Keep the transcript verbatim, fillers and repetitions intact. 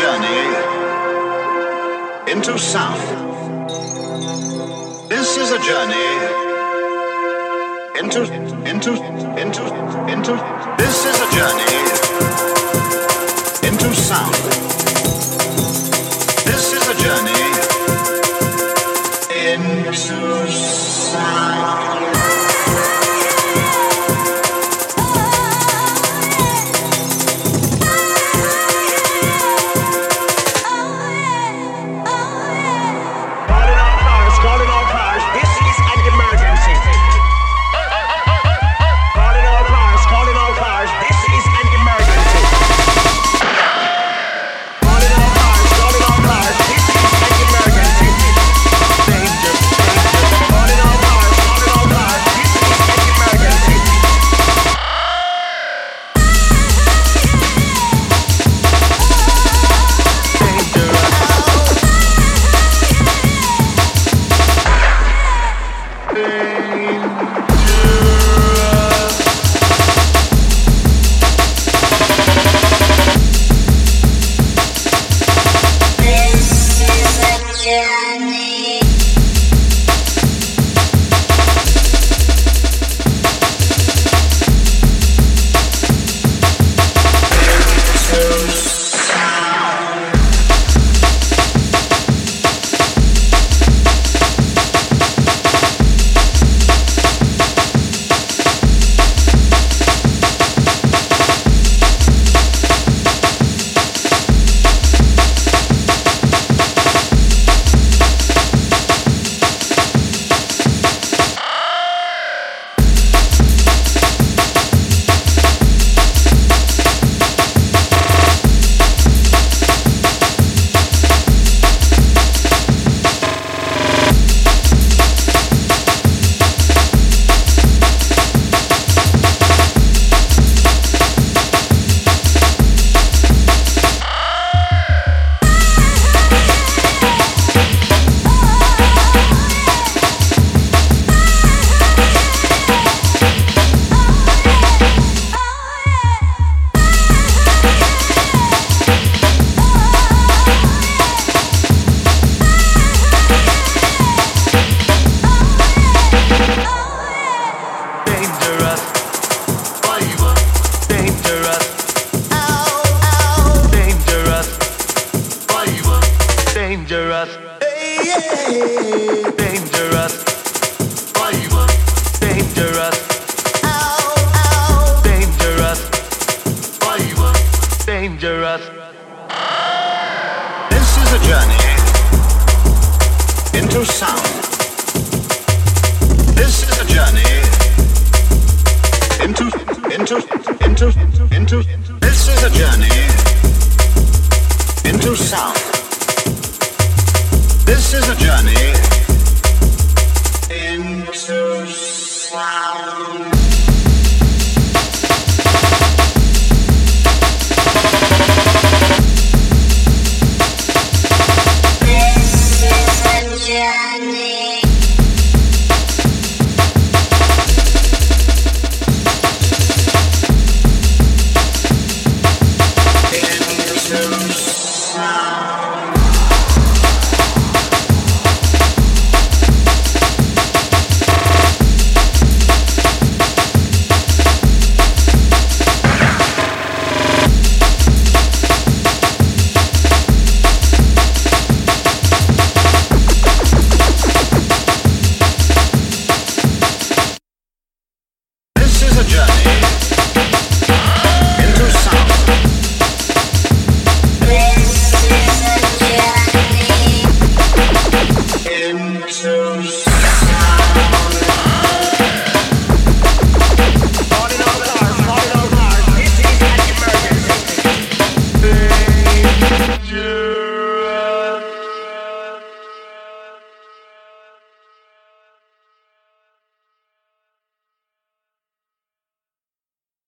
journey into sound. This is a journey into, into, into, into. This is a journey into sound. This is a journey into sound. Dangerous, dangerous, dangerous, dangerous, dangerous. This is a journey into sound. This is a journey into, into, into, into. This is a journey into sound. This is a journey into sound.